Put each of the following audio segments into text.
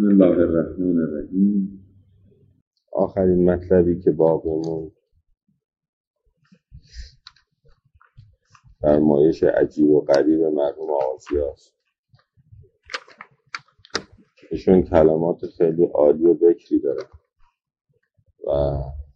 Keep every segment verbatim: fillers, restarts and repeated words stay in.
بسم الله الرحمن الرحیم. آخرین مطلبی که باقیمون فرمایش عجیب و غریب مرحوم آغازیاست. ایشون کلمات خیلی عالی و بکری داره و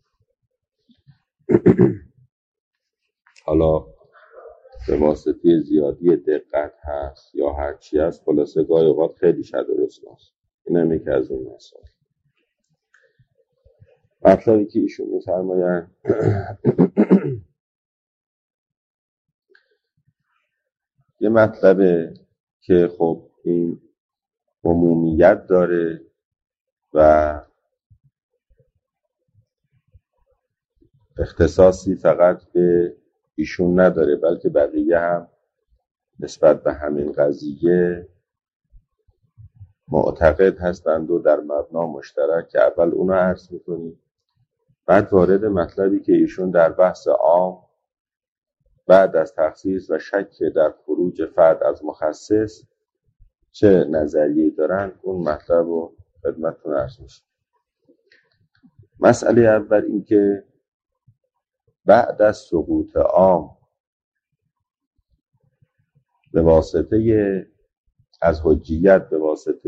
حالا به واسطه زیادی دقت هست یا هرچی هست، خلاصه گاهی اوقات خیلی شد و رسواست. این هم یکی از اون مسائل. مطلبی که ایشون می‌فرمایند یه مطلبه که خب این عمومیت داره و اختصاصی فقط به ایشون نداره، بلکه بقیه هم نسبت به همین قضیه معتقد هستند و در مبنا مشترک، که اول اونو عرض میکنیم، بعد وارد مطلبی که ایشون در بحث عام بعد از تخصیص و شک در خروج فرد از مخصص چه نظریه‌ای دارن، اون مطلب رو خدمتتون عرض میشه. مسئله اول این که بعد از سقوط عام به واسطه از حجیت به واسطه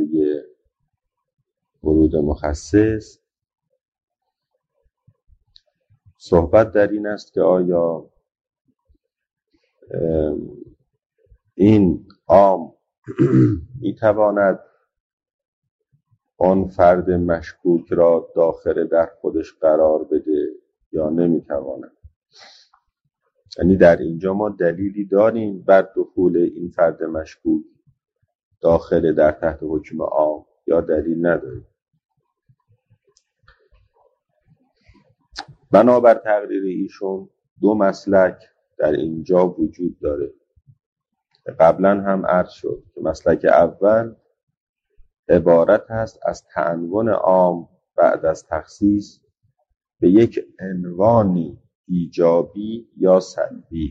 ورود مخصص، صحبت در این است که آیا این عام میتواند آن فرد مشکوک را داخل در خودش قرار بده یا نمیتواند. یعنی در اینجا ما دلیلی داریم بر دخول این فرد مشکوک داخل در تحت حکم عام یا دلیل نداریم. بنابر تقریر ایشون دو مسلک در اینجا وجود داره. قبلا هم عرض شد که مسلک اول عبارت هست از تعنون عام بعد از تخصیص به یک عنوانی ایجابی یا سلبی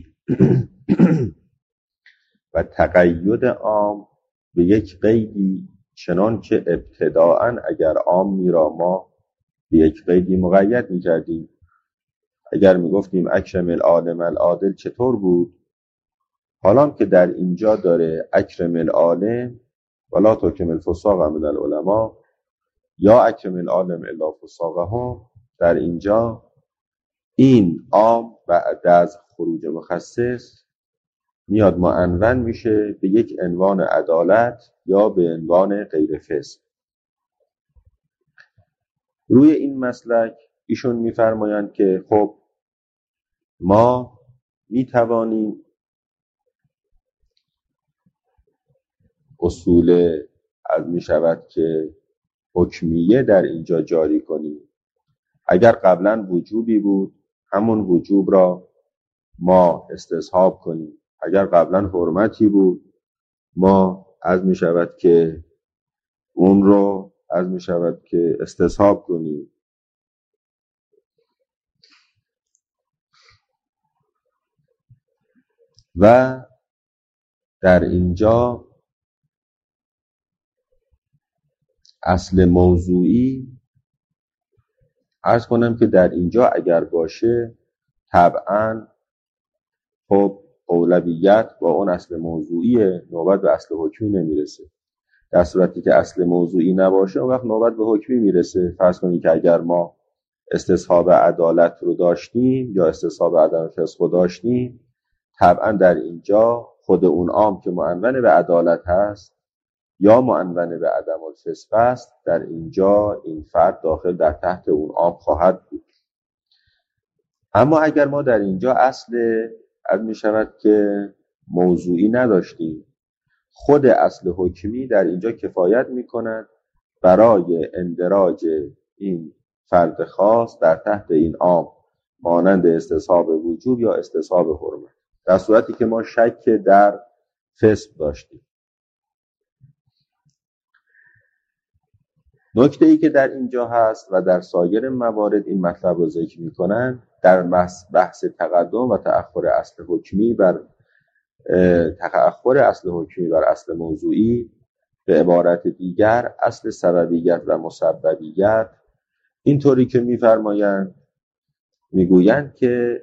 و تقید عام به یک قیدی، چنان که ابتداءً اگر عامی را ما به یک قیدی مقید می‌کردیم. اگر میگفتیم اکرم العالم العادل چطور بود؟ حالا که در اینجا داره اکرم العالم ولا تکرم الفساق من العلماء یا اکرم العالم الا فساقهم، در اینجا این عام بعد از خروج مخصص میاد معنون میشه به یک عنوان عدالت یا به عنوان غیر فسق. روی این مسلک ایشون میفرمایند که خب ما میتوانیم اصول از میشود که حکمیه در اینجا جاری کنیم. اگر قبلا وجوبی بود همون وجوب را ما استصحاب کنیم، اگر قبلا حرمتی بود ما از میشود که اون رو از میشود که استصحاب کنیم. و در اینجا اصل موضوعی عرض کنم که در اینجا اگر باشه طبعاً خب اولویت با اون اصل موضوعی نوبت به اصل حکمی نمیرسه. در صورتی که اصل موضوعی نباشه اون وقت نوبت به حکمی میرسه. فرض کنید که اگر ما استصحاب عدالت رو داشتیم یا استصحاب عدم فسق رو داشتیم، طبعا در اینجا خود اون عام که معنون به عدالت هست یا معنون به عدم الفسق است، در اینجا این فرد داخل در تحت اون عام خواهد بود. اما اگر ما در اینجا اصل از می شود که موضوعی نداشتیم، خود اصل حکمی در اینجا کفایت می کند برای اندراج این فرد خاص در تحت این عام، مانند استصحاب وجوب یا استصحاب حرمت، در صورتی که ما شک در فسق داشتیم. نکته ای که در اینجا هست و در سایر موارد این مطلب رو ذکر می‌کنن، در بحث تقدم و تأخر اصل حکمی بر تأخر اصل حکمی بر اصل موضوعی، به عبارت دیگر اصل سببیت و مسببیت اینطوری که می‌فرمایند، میگویند که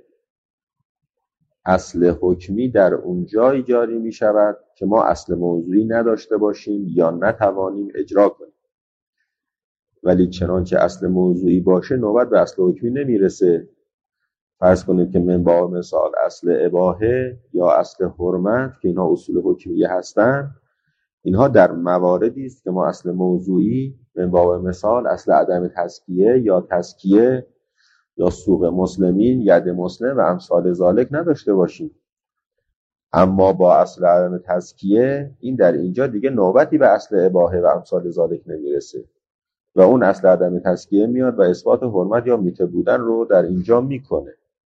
اصل حکمی در اون جایی جاری می شود که ما اصل موضوعی نداشته باشیم یا نتوانیم اجرا کنیم. ولی چنانچه اصل موضوعی باشه نوبت به اصل حکمی نمیرسه. فرض کنید که من با مثال اصل اباحه یا اصل حرمت که اینها اصول حکمیه هستند، اینها در مواردی است که ما اصل موضوعی من با مثال اصل عدم تزکیه یا تزکیه یا سوق مسلمین، ید مسلم و امثال ذالک نداشته باشیم. اما با اصل عدم تزکیه این در اینجا دیگه نوبتی به اصل اباحه و امثال ذالک نمیرسه و اون اصل عدم تزکیه میاد و اثبات حرمت یا میته بودن رو در اینجا میکنه.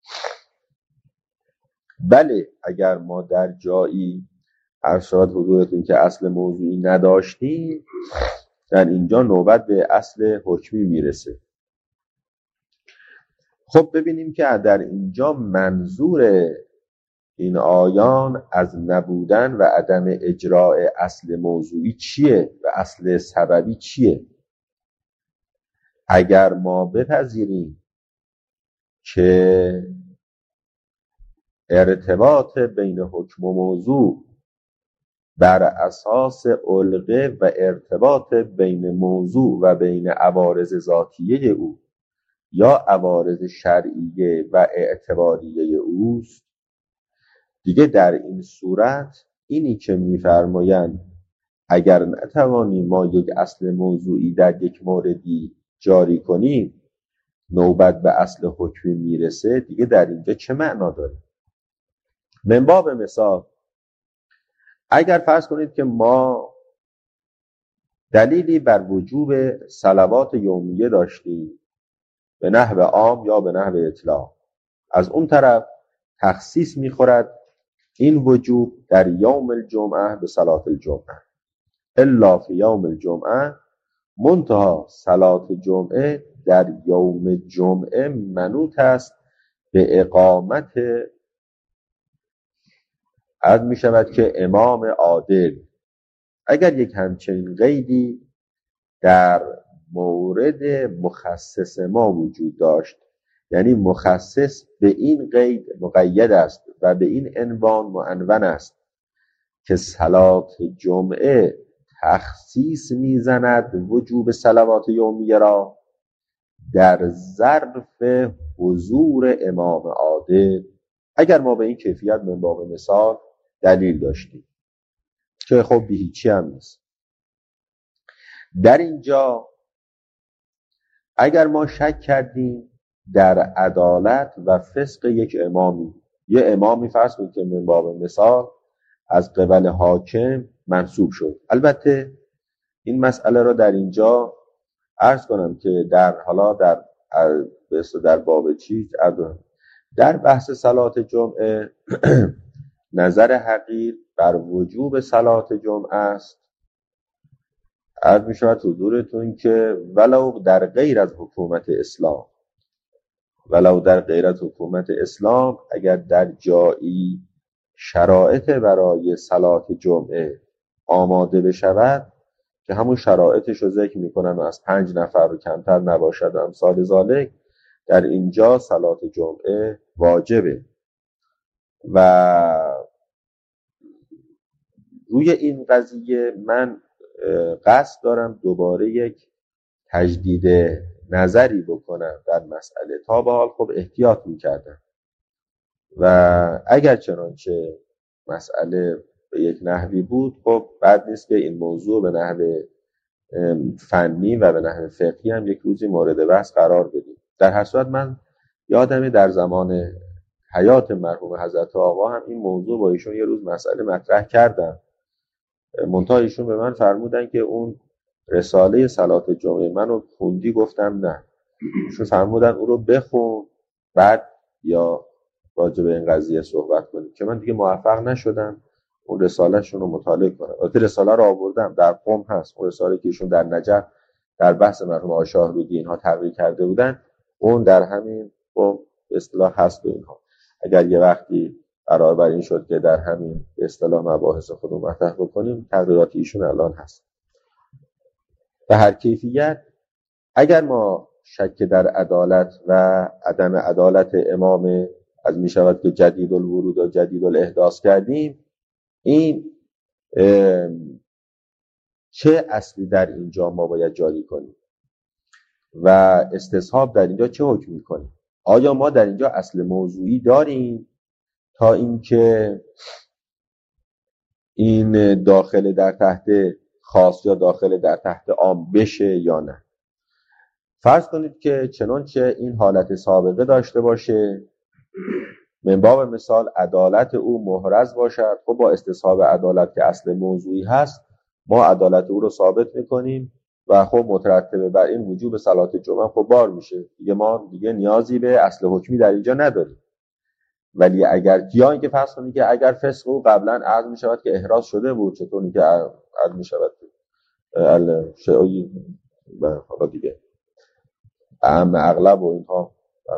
بله اگر ما در جایی ارشاد حضورتون که اصل موضوعی نداشتیم، در اینجا نوبت به اصل حکمی میرسه. خب ببینیم که در اینجا منظور این آیان از نبودن و عدم اجراء اصل موضوعی چیه و اصل سببی چیه. اگر ما بپذیریم که ارتباط بین حکم و موضوع بر اساس علقه و ارتباط بین موضوع و بین عوارض ذاتیه او یا عوارض شرعیه و اعتباریه اوست، دیگه در این صورت اینی که می‌فرمایند اگر نتوانیم ما یک اصل موضوعی در یک موردی جاری کنیم نوبت به اصل حکمی میرسه، دیگه در اینجا چه معنا داره؟ من باب مثال اگر فرض کنید که ما دلیلی بر وجوب صلوات یومیه داشتیم به نحو عام یا به نحو اطلاق، از اون طرف تخصیص میخورد این وجوب در یوم الجمعه به صلات الجمعه الا فی یوم الجمعه، منتها صلات جمعه در یوم جمعه منوط است به اقامت عرض می شود که امام عادل. اگر یک همچنین قیدی در مورد مخصص ما وجود داشت، یعنی مخصص به این قید مقید است و به این عنوان معنون است که صلات جمعه تخصیص میزند وجوب صلوات یومیه را در ظرف حضور امام عادل، اگر ما به این کیفیت من باب مثال دلیل داشتیم که خب به هیچی هم نیست، در اینجا اگر ما شک کردیم در عدالت و فسق یک امامی، یه امامی فرض کنید که من باب مثال از قبل حاکم منصوب شد، البته این مسئله را در اینجا عرض کنم که در حالا در در باب چیز در بحث صلات جمعه نظر حقیر بر وجوب صلات جمعه است. عرض می شود حضورتون که ولو در غیر از حکومت اسلام ولو در غیر از حکومت اسلام اگر در جایی شرایط برای صلات جمعه آماده بشود که همون شرایطش رو ذکر میکنن و از پنج نفر رو کمتر نباشد و امثال ذالک، در اینجا صلات جمعه واجبه. و روی این قضیه من قصد دارم دوباره یک تجدید نظری بکنم در مسئله. تا به حال خب احتیاط میکردم و اگر چنانچه مسئله به یک نحوی بود خب بد نیست که این موضوع به نحو فنی و به نحو فقهی هم یک روزی مورد بحث قرار بدیم. در هر صورت من یادمه در زمان حیات مرحوم حضرت آقا هم این موضوع با ایشون یه روز مسئله مطرح کردم، منتها ایشون به من فرمودن که اون رساله صلات جمعه منو خوندی؟ گفتم نه. ایشون فرمودن اون رو بخون بعد یا راجع به این قضیه صحبت کنیم، که من دیگه موفق نشدم اون رساله شون رو مطالعه کنم. البته رساله رو آوردم، در قم هست، اون رساله که ایشون در نجف در بحث مرحوم آقا شاهرودی اینها تقریر کرده بودن، اون در همین قم به اصطلاح هست و اینها. اگر یه وقتی قرار بر این شد که در همین به اصطلاح مباحث خودمون مطرح بکنیم، تقریرات ایشون الان هست. به هر کیفیت اگر ما شک در عدالت و عدم عدالت امام از می شود که جدید الورود و جدید الاحداث کردیم، این چه اصلی در اینجا ما باید جاری کنیم و استصحاب در اینجا چه حکم میکنیم؟ آیا ما در اینجا اصل موضوعی داریم تا اینکه این داخل در تحت خاص یا داخل در تحت عام بشه یا نه؟ فرض کنید که چنانچه این حالت سابقه داشته باشه، من باب مثال عدالت او محرز باشد، خب با استصحاب عدالت که اصل موضوعی هست ما عدالت او رو ثابت میکنیم و خب مترتبه بر این وجوب صلات جمعه خب بار میشه دیگه، ما دیگه نیازی به اصل حکمی در اینجا نداریم. ولی اگر یا اینکه فرض کنید که اگر فسق او قبلا عرض میشود که احراز شده بود، چطوری که عرض میشود ال شیعی حالا دیگه اهم اغلب و اینها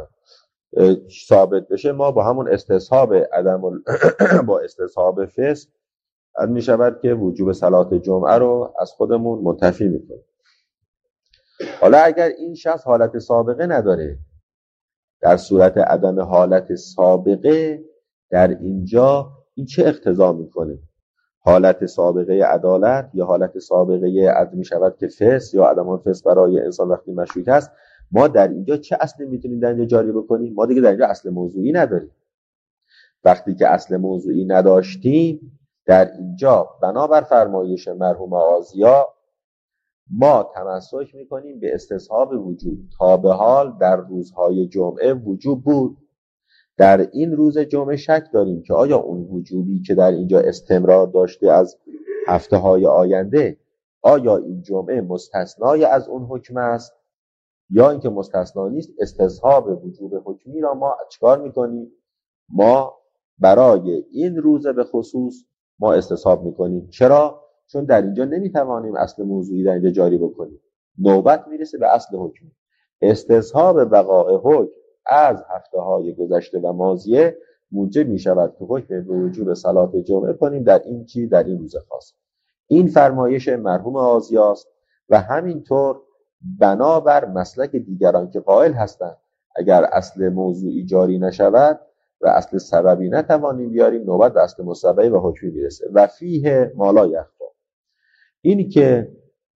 ثابت بشه، ما با همون استصحاب عدم ال... با استصحاب فسق از می شود که وجوب صلات جمعه رو از خودمون منتفی میکنیم. حالا اگر این شخص حالت سابقه نداره، در صورت عدم حالت سابقه در اینجا این چه اقتضا میکنه؟ حالت سابقه عدالت یا حالت سابقه عدم می شود که فسق یا عدم فسق برای انسان وقتی مشروط هست، ما در اینجا چه اصلی میتونیم در اینجا جاری بکنیم؟ ما دیگه در اینجا اصل موضوعی نداریم. وقتی که اصل موضوعی نداشتیم در اینجا بنابر فرمایش مرحوم آزیا ما تمسک میکنیم به استصحاب وجوب. تا به حال در روزهای جمعه وجوب بود، در این روز جمعه شک داریم که آیا اون وجوبی که در اینجا استمرار داشته از هفته های آینده، آیا این جمعه مستثنای از اون حکم است یا اینکه مستثنا نیست. استصحاب وجوب حکمی را ما چکار میکنیم؟ ما برای این روز به خصوص ما استصحاب میکنیم. چرا؟ چون در اینجا نمیتوانیم اصل موضوعی در اینجا جاری بکنیم. نوبت میرسه به اصل حکمی. استصحاب بقاء حکم از هفته های گذشته و ماضیه موجب میشود که حکم به وجوب صلات جمعه کنیم در این چی؟ در این روز خاص. این فرمایش مرحوم آزیاست و همینطور بنابر مسلک دیگران که قائل هستند اگر اصل موضوعی جاری نشود و اصل سببی نتوانیم بیاریم، نوبت به اصل مسببی و حکمی میرسه. و فیه ما لا یخفی، اینی که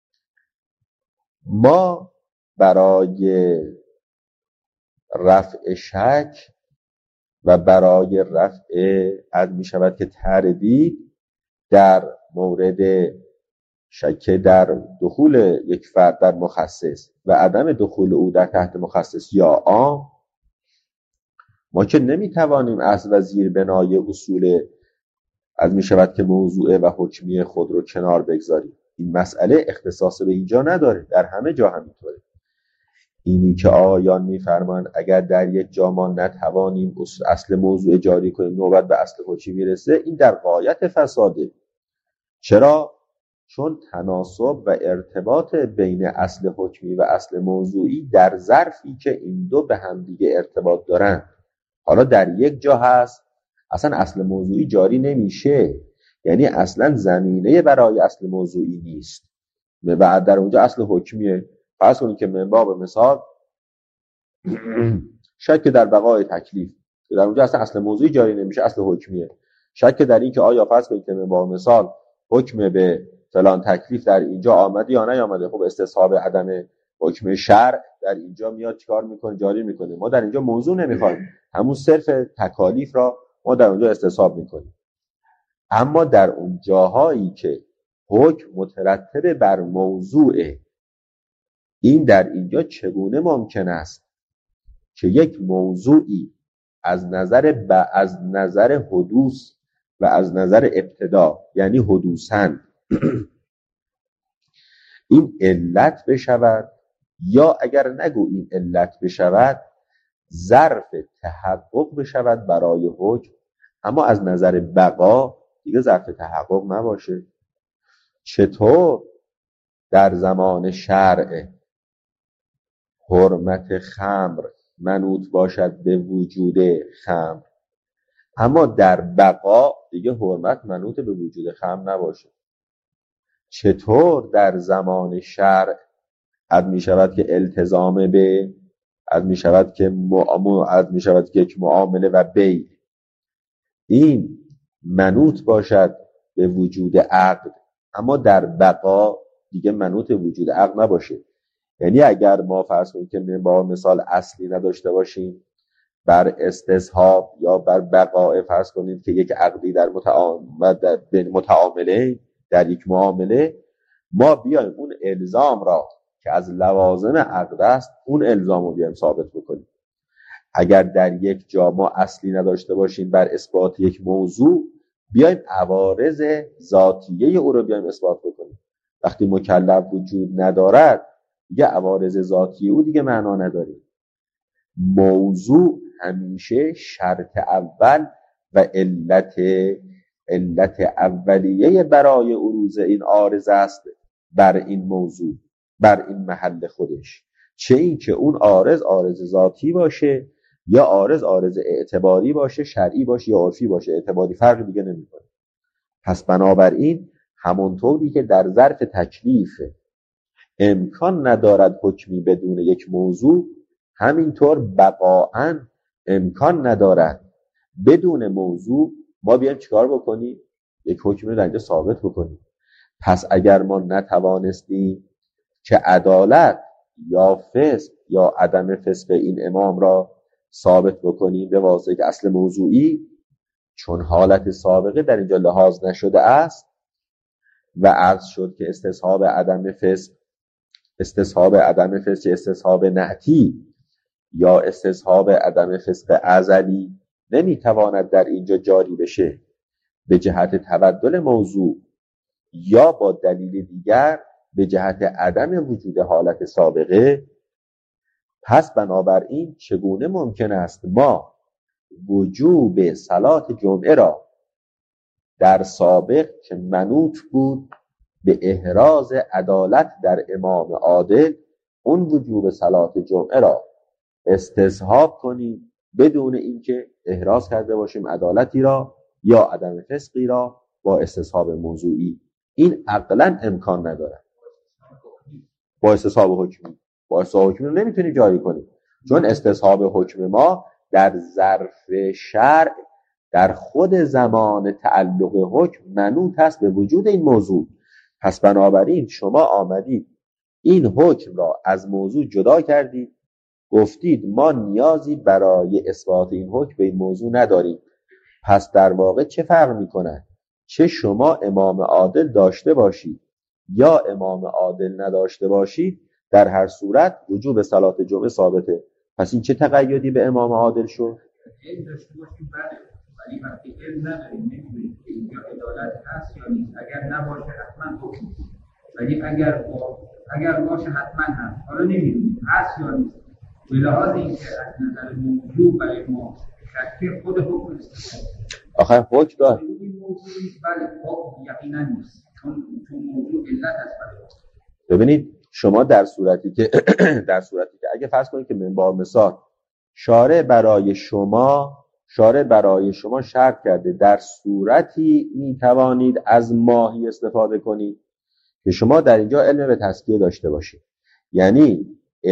ما برای رفع شک و برای رفع عد می شود که تردید در مورد شک در دخول یک فرد در مخصص و عدم دخول او در تحت مخصص یا عام، ما که نمیتوانیم از و زیر بنای اصول از می شود که موضوع و حکمی خود رو کنار بگذاریم. این مسئله اختصاص به اینجا نداره، در همه جا همینطوره. اینی که آیان میفرمان اگر در یک جا ما نتوانیم اصل موضوع جاری کنیم نوبت به اصل حکمی میرسه، این در غایت فساده. چرا؟ چون تناسب و ارتباط بین اصل حکمی و اصل موضوعی در ظرفی که این دو به هم دیگه ارتباط دارن، حالا در یک جا هست اصلا اصل موضوعی جاری نمیشه، یعنی اصلا زمینه برای اصل موضوعی نیست و بعد در اونجا اصل حکمیه. فرض کنید که من باب مثال شک در بقای تکلیف، در اونجا اصلا اصل موضوعی جاری نمیشه، اصل حکمیه. شک در این که آیا فرض کنید که من باب مثال حکم به فلان تکلیف در اینجا آمده یا نیامده، خب استصحاب عدم حکم شرع در اینجا میاد چیکار میکنه؟ جاری میکنه. ما در اینجا موضوع نمیخوایم، همون صرف تکالیف را ما در اونجا استصحاب میکنیم. اما در اون جاهایی که حکم مترتب بر موضوعه، این در اینجا چگونه ممکن است که یک موضوعی از نظر ب... از نظر حدوث و از نظر ابتدا، یعنی حدوثاً این علت بشود، یا اگر نگو این علت بشود ظرف تحقق بشود برای حکم، اما از نظر بقا دیگه ظرف تحقق نباشه. چطور در زمان شرع حرمت خمر منوط باشد به وجود خمر، اما در بقا دیگه حرمت منوط به وجود خمر نباشه؟ چطور در زمان شرع عد می شود که التزام به، عد می شود که معامل، عد می شود که یک معامله و بیع این منوط باشد به وجود عقد، اما در بقا دیگه منوط وجود عقد نباشه. یعنی اگر ما فرض کنیم که با مثال اصلی نداشته باشیم بر استصحاب یا بر بقاء، فرض کنید که یک عقدی در متعامله در یک معامله، ما بیایم اون الزام را که از لوازم عقد است اون الزام رو بیایم ثابت بکنیم. اگر در یک جا ما اصلی نداشته باشیم بر اثبات یک موضوع، بیایم عوارض ذاتیه او رو بیایم اثبات بکنیم. وقتی مکلف وجود ندارد دیگه عوارض ذاتی او دیگه معنا نداره. موضوع همیشه شرط اول و علت علت اولیه برای عروض این عارض است بر این موضوع، بر این محل خودش، چه این که اون عارض عارض ذاتی باشه یا عارض عارض اعتباری باشه، شرعی باشه یا عرفی باشه، اعتباری فرق دیگه نمیکنه. پس بنابراین همونطوری که در ظرف تکلیف امکان ندارد حکمی بدون یک موضوع، همینطور بقاءً امکان ندارد بدون موضوع ما بیایم چیکار بکنیم؟ یک حکمی رو در اینجا ثابت بکنیم. پس اگر ما نتوانستیم که عدالت یا فسق یا عدم فسق این امام را ثابت بکنیم به واسطه اصل موضوعی، چون حالت سابقه در اینجا لحاظ نشده است و عرض شد که استصحاب عدم فسق استصحاب عدم فسق استصحاب نعتی یا استصحاب عدم فسق ازلی نمیتواند در اینجا جاری بشه به جهت تبدل موضوع یا با دلیل دیگر به جهت عدم وجود حالت سابقه. پس بنابراین چگونه ممکن است ما وجوب صلات جمعه را در سابق که منوط بود به احراز عدالت در امام عادل، اون وجوب صلات جمعه را استصحاب کنیم بدون اینکه احراز کرده باشیم عدالتی را یا عدم فسقی را با استصحاب موضوعی؟ این عقلا امکان نداره. با استصحاب حکمی با استصحاب حکمی رو نمیتونی جاری کنی، چون استصحاب حکم ما در ظرف شرع در خود زمان تعلق حکم منوط است به وجود این موضوع. پس بنابراین شما آمدید این حکم را از موضوع جدا کردید، گفتید ما نیازی برای اثبات این حکم به این موضوع نداریم. پس در واقع چه فرق میکنه؟ چه شما امام عادل داشته باشید یا امام عادل نداشته باشید، در هر صورت وجوب صلات جمعه ثابته. پس این چه تقیدی به امام عادل شد؟ علم داشته باشیم بله، ولی وقتی علم نداریم نمیدونیم که اینجا عدالت هست یا نیست. اگر نباشه حتما حکم، ولی اگر با... اگر باشه حتما هست. حالا نمیدونیم هست یا نیست. به لحاظ اینکه از نظر موضوع برای ما شکل خود حکم است. آخه حکم داره. این موضوع بله حکم یقینا نیست، چون چون موضوع علت است برای ما. ببینید شما در صورتی که در صورتی که اگه فرض کنید که من با مثال شارع برای شما شارع برای شما شرط کرده در صورتی می توانید از ماهی استفاده کنید که شما در اینجا علم به تزکیه داشته باشید، یعنی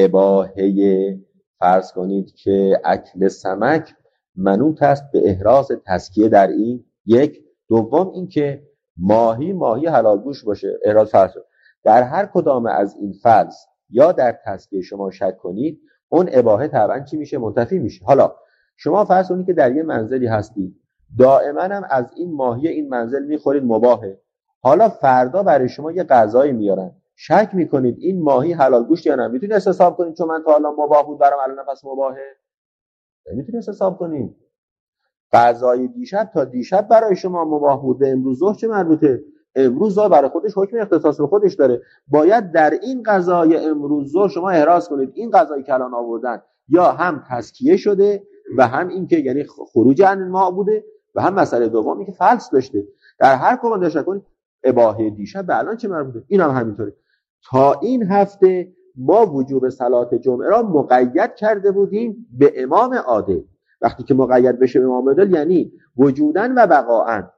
اباحه فرض کنید که اکل سمک منوط است به احراز تزکیه در این یک. دوم این که ماهی ماهی حلال گوش باشه، احراز فرض در هر کدام از این فرض یا در تزکیه شما شک کنید، اون اباحه طبعا چی میشه؟ منتفی میشه. حالا شما فرض کنید که در یه منزلی هستید، دائما هم از این ماهی این منزل میخورید، مباهه. حالا فردا برای شما یه غذایی میارن، شک میکنید این ماهی حلال گوشت یا نه، میتونید استصحاب کنید چون من تا حالا مباح بود برام الان پس مباهه؟ نمیتونید استصحاب کنید. غذای دیشب تا دیشب برای شما مباح بود، به امروز ظهر چه مربوطه؟ امروز ظهر برای خودش حکم اختصاص به خودش داره. باید در این غذای امروز ظهر شما احراز کنید این غذایی که الان آوردن یا هم تزکیه شده و هم این که یعنی خروج عن ما بوده و هم مسئله دومی که فلس داشته. در هر کدوم داشته کنید اباحه دیشب به الان چه مربوطه؟ این هم همینطوره. تا این هفته ما وجوب صلات جمعه را مقید کرده بودیم به امام عادل. وقتی که مقید بشه به امام عادل یعنی وجودن و بقاعن.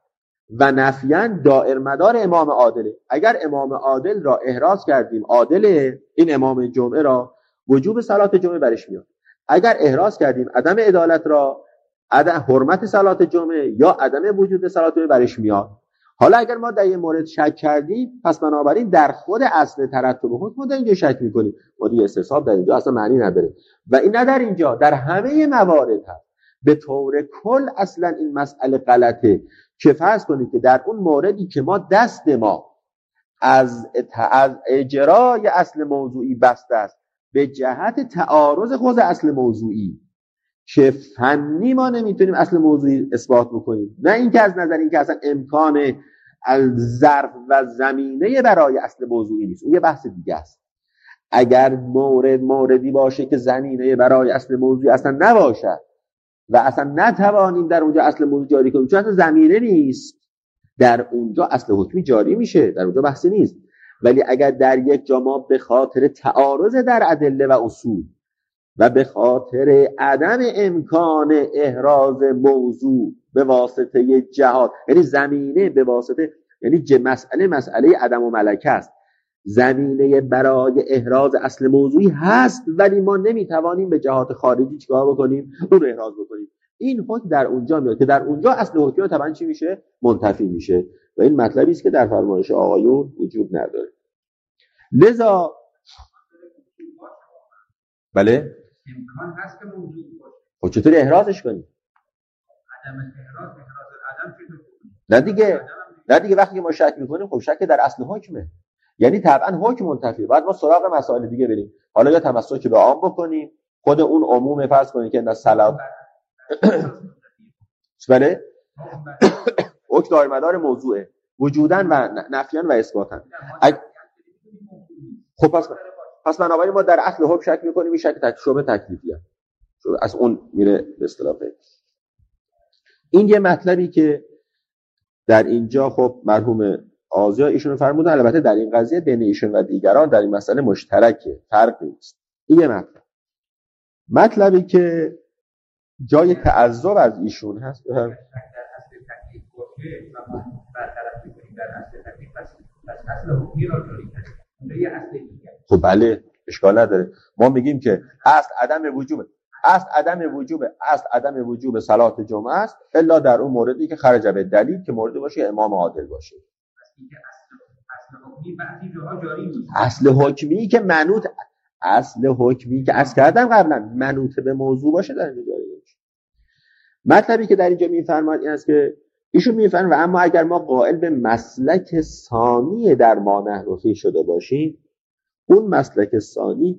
و نفیاً دائر مدار امام عادله. اگر امام عادل را احراز کردیم عادله، این امام جمعه را، وجوب صلات جمعه برش میاد. اگر احراز کردیم عدم عدالت را، عدم حرمت صلات جمعه یا عدم وجود صلات جمعه برش میاد. حالا اگر ما در این مورد شک کردیم، پس بنابراین در خود اصل ترتب حکم در اینجا شک میکنیم، ما دیگه استصحاب در اینجا اصلا معنی نداره. و این نه در اینجا، در همه موارد هست. به طور کل اصلا این مسئله غلطه که فرض کنید که در اون موردی که ما دست ما از از اجرای اصل موضوعی بسته است به جهت تعارض خود اصل موضوعی که فنی ما نمیتونیم اصل موضوعی اثبات بکنیم، نه اینکه از نظر اینکه اصلا امکان ظرف و زمینه برای اصل موضوعی نیست، اون یه بحث دیگه است. اگر مورد موردی باشه که زمینه برای اصل موضوعی اصلا نباشه و اصلا نتوانیم در اونجا اصل موضوع جاری کنیم چون اصلا زمینه نیست، در اونجا اصل حکمی جاری میشه، در اونجا بحثی نیست. ولی اگر در یک جا ما به خاطر تعارض در ادله و اصول و به خاطر عدم امکان احراز موضوع به واسطه جهات، یعنی زمینه به واسطه، یعنی مسئله مسئله عدم و ملکه است، زمینه برای احراز اصل موضوعی هست ولی ما نمیتوانیم به جهات خارجی چیکار بکنیم، اون رو احراز بکنیم. این حکم در اونجا میاد که در اونجا اصل حکمی طبعا چی میشه؟ منتفی میشه. و این مطلبی است که در فرمایش آقایون وجود نداره. لذا بله امکان هست که موجود باشه. خب چطوری احرازش کنیم؟ عدم احراز احراز عدم چطور کنیم؟ نه دیگه نه دیگه وقتی که ما شک میکنیم خب شک در اصل حکمه، یعنی طبعا حکم منتفی. بعد ما سراغ مسائل دیگه بریم، حالا یا تمسک به عام بکنیم، خود اون عموم فرض کنیم که نه صلاح بله حکم دائر مدار موضوعه وجودن و نفیان و اثباتن. اگ... خب پس پس بنابراین ما در اصل حکم شک میکنیم، این شک تک شبه تکلیفیه، از اون میره به اصطلاح. این یه مطلبی که در اینجا خب مرحوم آزیا ایشون فرمودن، البته در این قضیه بین ایشون و دیگران در این مسئله مشترکه، فرق نیست. این یه مطلب. مطلبی که جای تعذب از ایشون هست در اصل تکلیف باشه و ما برطرف می‌کنیم در اصل تکلیف، پس اصل حکمی را جاری کنیم. یه اصل دیگه. خب بله اشکال نداره. ما میگیم که اصل عدم وجوب اصل عدم وجوب اصل عدم وجوب صلات جمعه است الا در اون موردی که خرج به دلیل که موردی باشه امام عادل باشه. اصل حکمی بعضی جاها جاری نیست. اصل حکمی که منوط اصل حکمی که از کردم قبلا منوط به موضوع باشه در اینجا جاری نمیشه. مطلبی که در اینجا میفرماد این است که ایشون میفرماد و اما اگر ما قائل به مسلک ثانی در مانع رفی شده باشیم، اون مسلک ثانی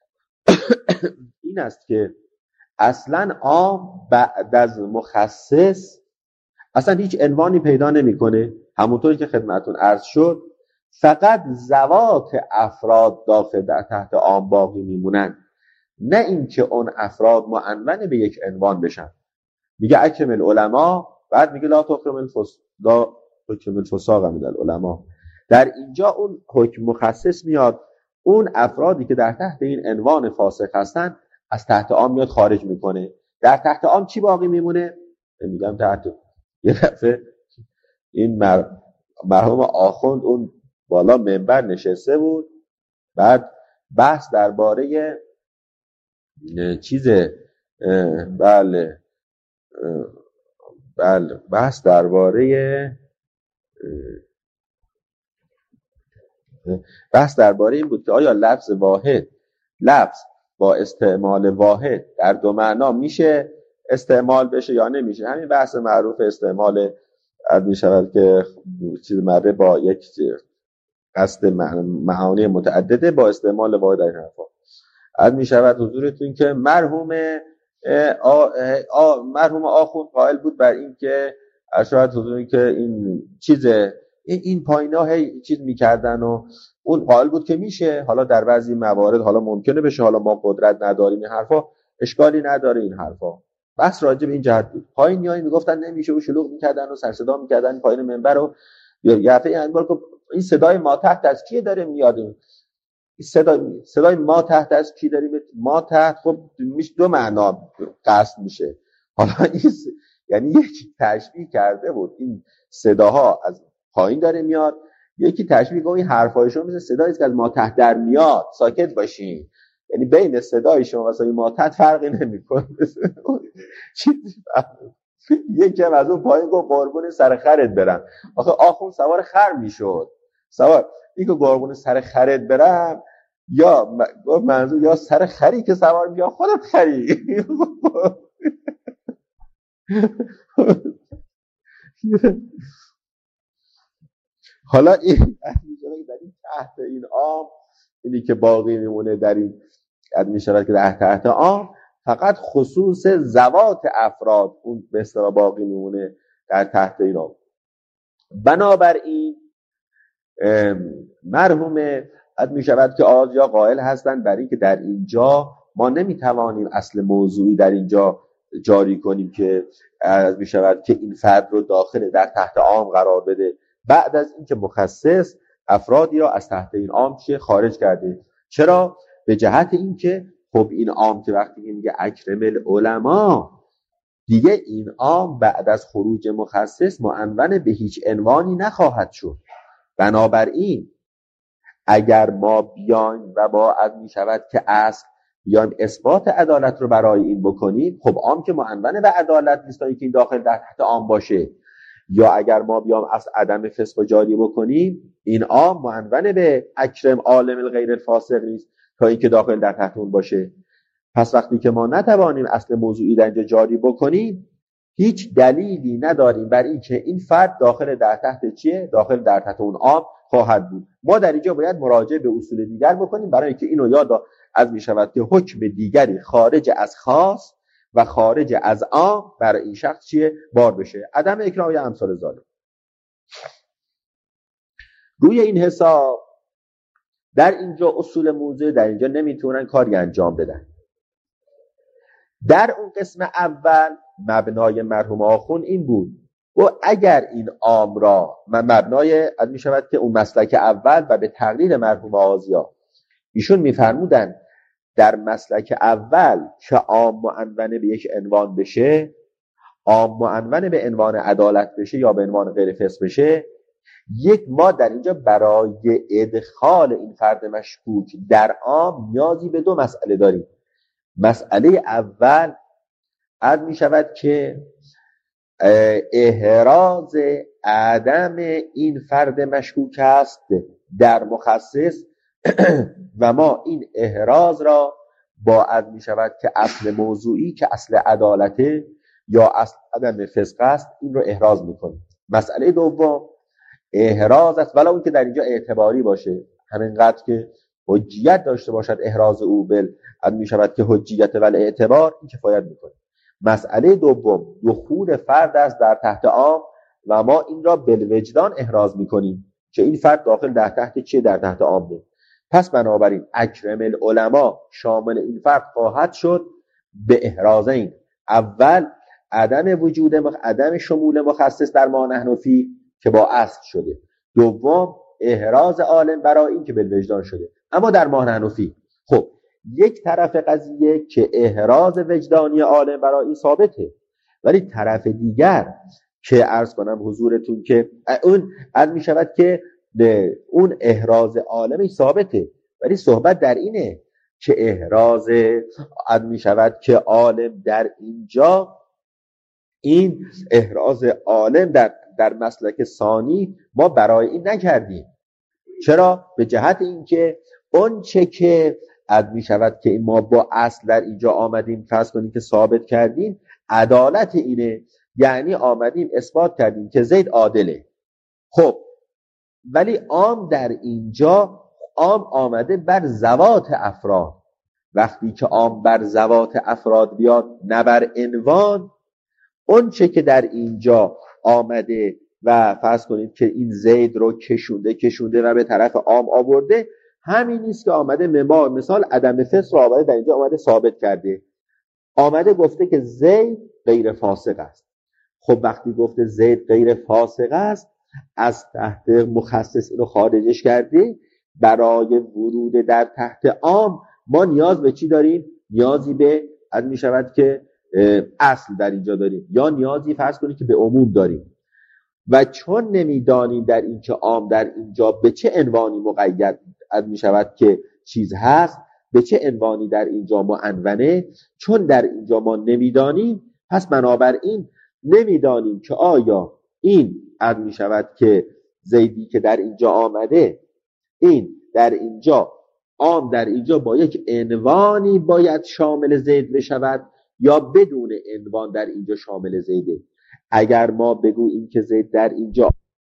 این است که اصلا عام بعد از مخصص اصلا هیچ عنوانی پیدا نمیکنه، همونطوری که خدمتون عرض شد فقط ذوات افراد داخل در تحت عام باقی میمونن، نه اینکه اون افراد معنون به یک عنوان بشن. میگه اکمل علما، بعد میگه لا تکرم الفس لا تکرم الفساق من العلماء. در اینجا اون حکم مخصص میاد، اون افرادی که در تحت این عنوان فاسق هستن از تحت عام میاد خارج میکنه. در تحت عام چی باقی میمونه؟ میگم تحت یه دفعه این مر... مرحوم آخوند اون بالا منبر نشسته بود، بعد بحث درباره چیز بله بله بحث درباره بحث درباره این بود که آیا لفظ واحد لفظ با استعمال واحد در دو معنا میشه استعمال بشه یا نمیشه. همین بحث معروف استعمال از می شود که چیز مره با یک قصد معانی متعدده با استعمال واحد در این حرفا. از می شود حضورتون که مرحوم آ آ مرحوم آخوند قائل بود بر این که اشارت حضورتون که این چیز این, این پایینا هی چیز میکردن و اون قائل بود که میشه. حالا در بعضی موارد حالا ممکنه بشه، حالا ما قدرت نداریم این حرفا، اشکالی نداره این حرفا. بس راجع به این جهت بود. پایینیایی میگفتن نمیشه و شلوغ میکردن و سر صدا میکردن پایین منبر رو یه دفعه انگار که این صدای ما تحت از کی داره میاد؟ این صدای صدای ما تحت از کی داریم؟ ما تحت خب میشه دو معنا قصد میشه. حالا این یعنی یکی تشبیه کرده بود این صداها از پایین داره میاد، یکی تشبیه گفت این حرفایشون مثل صدایی که از ما تحت در میاد، ساکت باشین. یعنی بین صدای شما و صدای ما تحت فرقی نمیکنه. چیزی یکی هم از اون پایین گفت قربون سر خرت برم. آخه آخون سوار خر میشد، سوار این که قربون سر خرت برم، یا منظور یا سر خری که سوار می یا خودت خری. حالا این در این تحت این عام، اینی که باقی میمونه در این اد می شود که در تحت عام فقط خصوص ذوات افراد اون به اصطلاح باقی میمونه در تحت این عام. بنابراین مرحوم اد می شود که آزیا قائل هستند بر این که در اینجا ما نمیتوانیم اصل موضوعی در اینجا جاری کنیم که از می شود که این فرد رو داخل در تحت عام قرار بده بعد از اینکه مخصص افرادی را از تحت این عام چه خارج کرده. چرا؟ به جهت اینکه خب این عام که وقتی میگه اکرم العلماء، دیگه این عام بعد از خروج مخصص معنون به هیچ عنوانی نخواهد شد. بنابراین اگر ما بیایم و با از می شود که اصل بیایم اثبات عدالت رو برای این بکنیم، خب عام که معنون به عدالت نیست تا اینکه این داخل در تحت عام باشه، یا اگر ما بیام از عدم فسق و جاری بکنیم، این عام معنون به اکرم عالم الغیر الفاسق نیست تا اینکه داخل در تحت اون باشه. پس وقتی که ما نتوانیم اصل موضوعی در اینجا جاری بکنیم، هیچ دلیلی نداریم بر این که این فرد داخل در تحت چیه؟ داخل در تحت اون عام خواهد بود. ما در اینجا باید مراجعه به اصول دیگر بکنیم برای اینکه اینو یاد از می شود که حکم دیگری خارج از خاص و خارج از عام برای این شخص چیه؟ بار بشه. عدم اکرام یا امثال ذالک. روی این حساب در اینجا اصول موضوع در اینجا نمیتونن کاری انجام بدن. در اون قسم اول مبنای مرحوم آخون این بود و اگر این عام را مبنای می شود که اون مسلک اول و به تقلید مرحوم آزیا ایشون میفرمودن در مسلک اول که عام معنون به یک عنوان بشه، عام معنون به عنوان عدالت بشه یا به عنوان غیر فسق بشه، یک ما در اینجا برای ادخال این فرد مشکوک در عام نیازی به دو مسئله داریم. مسئله اول عد می شود که احراز عدم این فرد مشکوک است در مخصص و ما این احراز را با عد می شود که اصل موضوعی که اصل عدالته یا اصل عدم فسق است این رو احراز می کنیم. مسئله دوم احراز است ولو که در اینجا اعتباری باشه، همینقدر که حجیت داشته باشد احراز او بل عد می شود که حجیت ول اعتبار این کفایت می کنه. مسئله دوم دخول فرد است در تحت عام و ما این را بالوجدان احراز می کنیم که این فرد داخل در تحت چیه؟ در تحت عام بود. پس بنابراین اکرم العلماء شامل این فرد خواهد شد به احرازین. اول عدم وجود مخ... عدم شمول مخصص در ما نحن فی که با اصل شده، دوم احراز عالم برای این که بالوجدان شده. اما در ما نحن فی خب یک طرف قضیه که احراز وجدانی عالم برای این ثابته، ولی طرف دیگر که عرض کنم حضورتون که اون عرض می شود که اون احراز عالمی ثابته، ولی صحبت در اینه که احراز عرض می شود که عالم در اینجا این احراز عالم در در مسلک ثانی ما برای این نکردیم. چرا؟ به جهت اینکه اون چه که عد می شود که ما با اصل در اینجا آمدیم فرض کنیم که ثابت کردیم عدالت اینه، یعنی آمدیم اثبات کردیم که زید عادله. خب ولی عام در اینجا عام آمده بر ذوات افراد. وقتی که عام بر ذوات افراد بیاد نه بر عنوان، اون چه که در اینجا آمده و فرض کنید که این زید رو کشونده کشونده و به طرف عام آورده، همین نیست که آمده مما مثال عدم فسق رو آمده در اینجا آمده ثابت کرده، آمده گفته که زید غیر فاسق است. خب وقتی گفته زید غیر فاسق است از تحت مخصص اینو خارجش کرده، برای ورود در تحت عام ما نیاز به چی داریم؟ نیازی به عد می شود که اصل در اینجا داریم یا نیازی فرض کنید که به عموم داریم و چون نمیدانیم در این که عام در اینجا به چه عنوانی مقید می شود که چیز هست، به چه عنوانی در اینجا معنونه، چون در اینجا ما نمیدانیم پس بنابراین نمیدانیم که آیا این عد می شود که زیدی که در اینجا آمده این در اینجا عام در اینجا با یک عنوانی باید شامل زید بشود یا بدون عنوان در اینجا شامل زیده. اگر ما بگوییم که زید در اینجا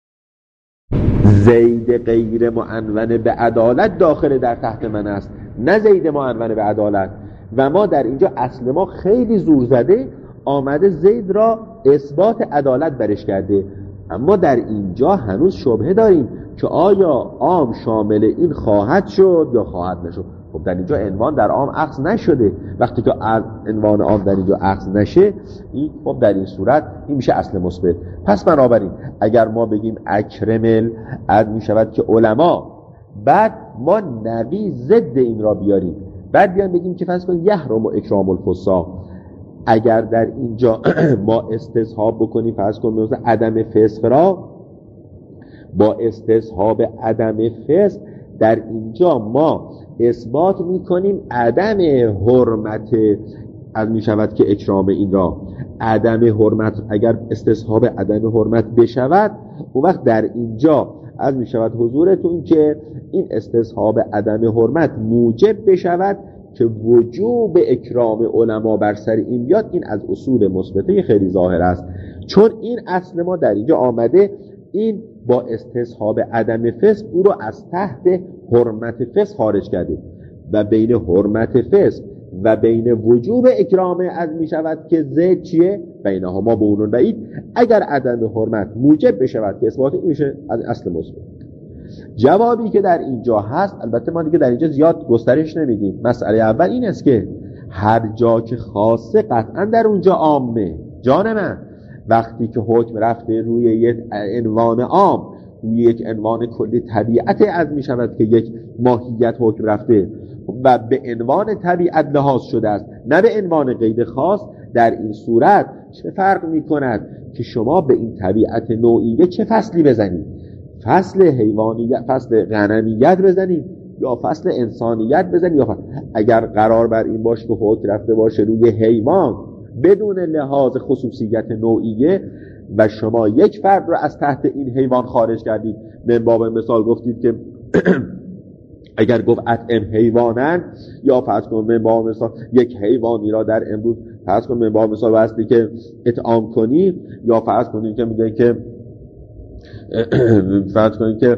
زید غیر معنون به عدالت داخل در تحت من است نه زید معنون به عدالت و ما در اینجا اصل ما خیلی زور زده آمده زید را اثبات عدالت برش کرده، اما در اینجا هنوز شبهه داریم که آیا عام شامل این خواهد شد یا خواهد نشد. خب در اینجا عنوان در عام اخذ نشده، وقتی که عنوان عام در اینجا اخذ نشه این خب در این صورت این میشه اصل مثبت. پس بنابراین اگر ما بگیم اکرمل عد میشود که علما، بعد ما نوی ضد این را بیاریم، بعد بیان بگیم که فرض کن یحرم و اکرام الفساق، اگر در اینجا ما استصحاب بکنیم فرض کن مثلا عدم فسق را با استصحاب عدم فسق در اینجا ما اثبات میکنیم عدم حرمت از میشود که اکرام این را عدم حرمت، اگر استصحاب عدم حرمت بشود اون وقت در اینجا از میشود حضورتون که این استصحاب عدم حرمت موجب بشود که وجوب اکرام علما بر سر این بیاد. این از اصول مثبته خیلی ظاهر است، چون این اصل ما در اینجا آمده این با استصحاب عدم فسق او رو از تحت حرمت فسق خارج کرده و بین حرمت فسق و بین وجوب اکرام از می شود که زید چیه؟ بینها ما بونون بعید. اگر عدم حرمت موجب بشود که اثبات این میشه از اصل مثبت. جوابی که در اینجا هست، البته ما دیگه در اینجا زیاد گسترش نمیدیم، مسئله اول این است که هر جا که خاصه قطعا در اونجا عامه. جان من وقتی که حکم رفته روی یک عنوان عام، روی یک عنوان کلی طبیعت از می شود که یک ماهیت حکم رفته و به عنوان طبیعت لحاظ شده است نه به عنوان قید خاص، در این صورت چه فرق می کند که شما به این طبیعت نوعیه چه فصلی بزنید؟ فصل حیوانیت، فصل غنمیت بزنید یا فصل انسانیت بزنید؟ یا فصل... اگر قرار بر این باشه که حکم رفته باشه روی حیوان بدون لحاظ خصوصیت نوعیه و شما یک فرد رو از تحت این حیوان خارج کردید، من باب مثال گفتید که اگر گفت اطعم حیوانن یا فرض کن من باب مثال یک حیوانی را در امروز فرض کن من باب مثال بستی که اطعام کنی یا فرض کنید که میگه که فرض کنید که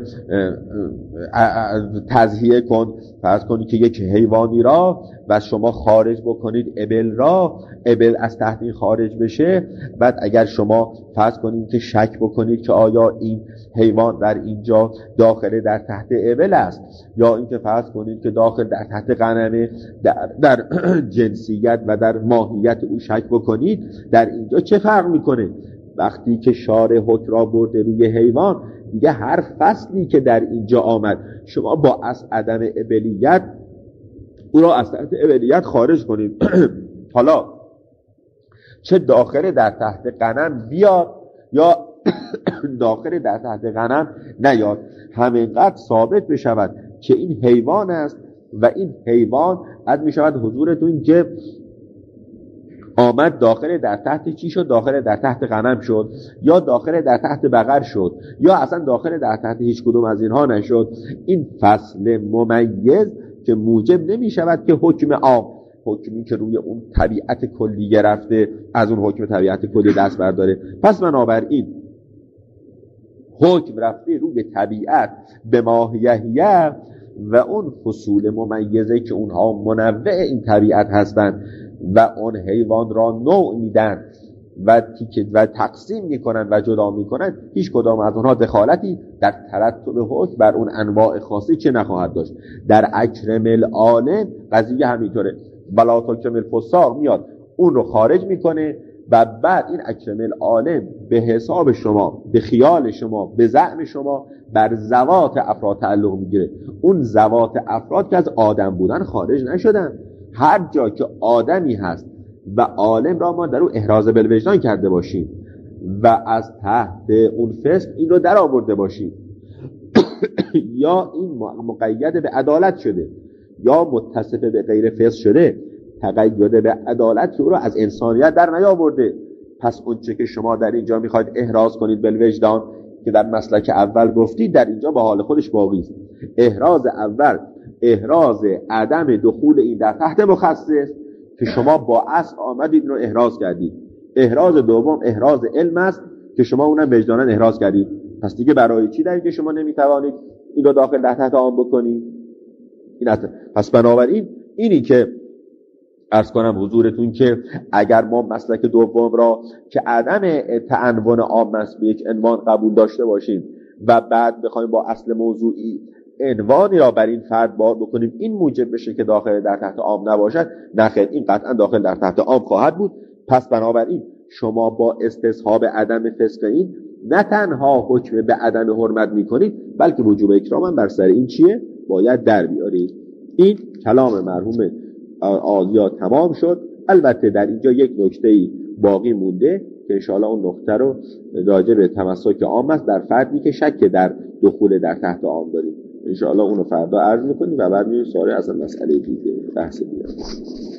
تضحیه کن، فرض کنید که یک حیوانی را و شما خارج بکنید ابل را، ابل از تحت این خارج بشه، بعد اگر شما فرض کنید که شک بکنید که آیا این حیوان در اینجا داخل در تحت ابل است یا اینکه فرض کنید که داخل در تحت غنمه، در, در جنسیت و در ماهیت او شک بکنید، در اینجا چه فرق میکنه؟ وقتی که شارع حکم را برده روی حیوان دیگه هر فصلی که در اینجا آمد شما با از عدم ابلیت او را از تحت ابلیت خارج کنید. حالا چه داخل در تحت غنم بیاد یا داخل در تحت غنم نیاد، همینقدر ثابت بشود که این حیوان است و این حیوان از می شود حضورتون که آمد داخل در تحت چی شد؟ داخل در تحت غنم شد یا داخل در تحت بقر شد یا اصلا داخل در تحت هیچ کدوم از اینها نشد. این فصل ممیز که موجب نمی شود که حکم عام، حکمی که روی اون طبیعت کلی گرفته از اون حکم طبیعت کلی دست برداره. پس بنابراین حکم رفته روی طبیعت به ماهیه و اون فصول ممیزه که اونها منوع این طبیعت هستند و اون حیوان را نوع میدن و تیکه و تقسیم میکنن و جدا میکنن، هیچ کدام از اونها دخالتی در ترتب حکم بر اون انواع خاصی که نخواهد داشت. در اکرم العالم قضیه همینطوره، بلا تکرم الفساق میاد اون رو خارج میکنه و بعد این اکرم العالم به حساب شما، به خیال شما، به زعم شما بر ذوات افراد تعلق میگیره. اون ذوات افراد که از آدم بودن خارج نشدن، هر جا که آدمی هست و عالم را ما در اون احراز بالوجدان کرده باشیم و از تحت اون فسق این رو در آورده باشیم یا این مقید به عدالت شده یا متصف به غیر فسق شده، تقید به عدالت او رو از انسانیت در نیاورده. پس اونچه که شما در اینجا میخواید احراز کنید بالوجدان که در مسلک اول گفتید، در اینجا به حال خودش باقی است. احراز اول احراز عدم دخول این در تحت مخصص که شما با اصل آمدید این رو احراز کردید. احراز دوم احراز علم است که شما اونم وجدانا احراز کردید. پس دیگه برای چی در اینکه شما نمیتوانید این رو داخل در تحت عام بکنید؟ این است. پس بنابراین اینی که عرض کنم حضورتون که اگر ما مسلک دوم را که عدم تعنون عام است به یک عنوان قبول داشته باشیم و بعد بخوایم با اصل موضوعی عنوانی را بر این فرد بار بکنیم، این موجب بشه که داخل در تحت عام نباشد، نخیر، این قطعا داخل در تحت عام خواهد بود. پس بنابراین شما با استصحاب عدم فسق این نه تنها حکم به عدم حرمت میکنید، بلکه وجوب اکرام هم بر سر این چیه؟ باید در بیارید. این کلام مرحوم آزیا تمام شد. البته در اینجا یک نکته‌ای باقی مونده که انشاءالله اون نکته رو راجع به تمسک عام است در فردی که شک در دخول در تحت عام داریم. انشاءالله اونو فردا عرض میکنیم و بعد میریم سوال از مسئله دیگه بحث دیگه.